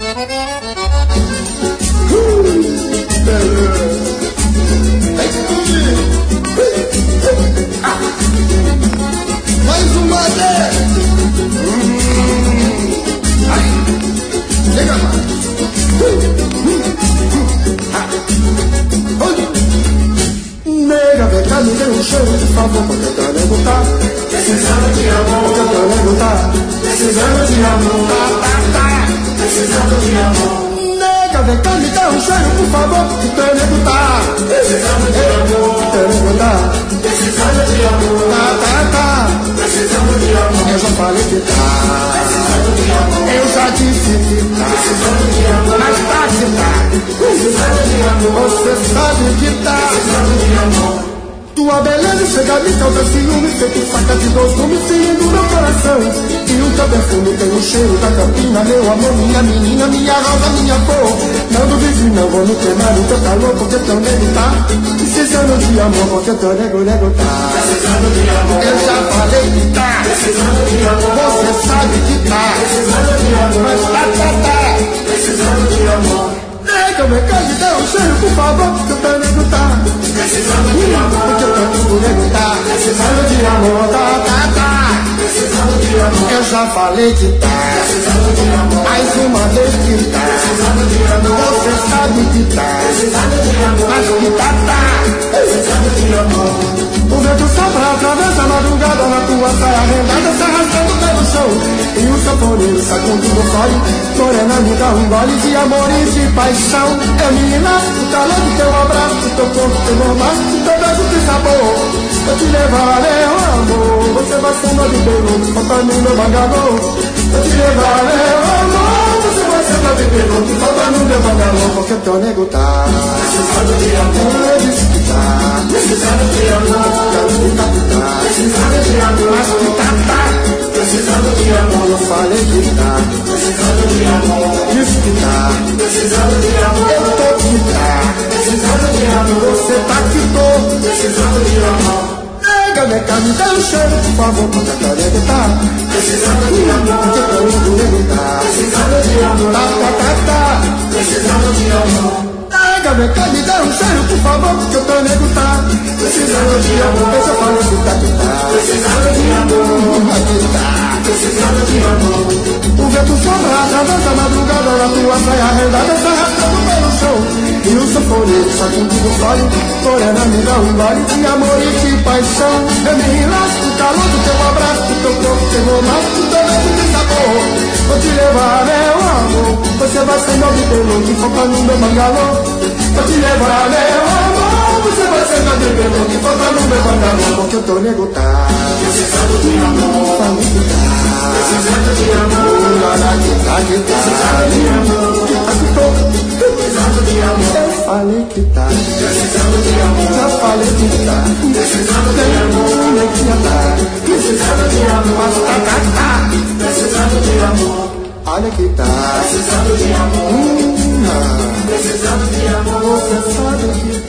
Mais uma vez. Chega mais. Nega, vem cá, me dê um cheiro, por favor, porque eu quero botar. Precisando de amor, porque eu quero botar. Precisando de amor, precisando de amor. Nega, vem cá, me dê um cheiro, por favor, porque eu quero botar. Precisando de amor, quero botar. Precisando de amor, precisando de amor. Eu já falei que tá. Precisando de amor. Eu já disse que tá. Precisando de amor. Mas tá que tá. Precisando de amor. Você sabe que tá. Precisando de amor. Tua beleza chega a me causar ciúme, feito faca de dois gumes, ferindo meu coração. E o teu perfume tem o cheiro da campina, meu amor, minha menina, minha rosa, minha cor. Não duvide, não vou me queimar no teu calor, porque teu nego tá precisando de amor, porque teu nego tá precisando de amor. Eu já falei que tá precisando de amor. Você sabe que tá precisando de amor. Mas tá precisando de amor. Nega, me cai, me dê um cheiro, por favor, porque teu nego tá precisando de amor. Porque teu nego tá precisando de amor. Tá precisando de amor. Eu já falei que tá precisando de amor. Mais uma vez que tá precisando de amor. Você sabe que tá precisando de amor. Mas que tá precisando de amor. O vento sopra, atravessa a madrugada na tua saia rendada, se arrastando pelo chão. E o sanfoneiro sacudindo o fole, morena me dá um gole de amor e de paixão. Eu me enlaço, o calor do teu abraço, do teu corpo, teu normal, do teu beijo de sabor. Eu te levarei, oh amor, você vai ser meu bebê, falta no meu bangalô. Eu te levarei, oh amor, você vai ser meu bebê, falta no meu bangalô. Porque teu nego tá precisando de amor. Eu disse que tá precisando de amor. Precisando de amor. Mas que tá precisando de amor. Eu falei que tá precisando de amor. Disse que tá precisando de amor. Eu tô que tá precisando de amor. Você tá que tô precisando de amor. Nega, vem cá, me dá um cheiro, por favor, porque a tua nego tá precisando de amor. Porque teu nego tá precisando de amor. Tá precisando de amor. Nega, vem cá, me dá um cheiro, por favor, porque o teu nego tá precisando de amor. Deixa eu falar que tá precisando de amor. Aqui tá precisando de amor. O vento sopra, atravessa a madrugada na tua saia rendada, se arrastando pelo chão. E o sanfoneiro sacudindo o fole, morena me dá um gole de amor e de paixão. Eu me enlaço no calor do teu abraço, do teu corpo, teu romance, do teu beijo de sabor. Vou te levar, meu amor, você vai ser meu bibelô, que foca no meu bangalô. Vou te levar, meu amor, você vai ser meu bibelô, que foca no meu bangalô. Porque o teu nego tá precisando de amor. Falei que tá precisando de amor. Precisando de amor. Precisando de amor. Eu falei que tá precisando de amor. Já falei que tá precisando de amor. Precisando de amor. Mas tá precisando de amor. Olha que tá precisando de amor. Precisando de amor. Você sabe que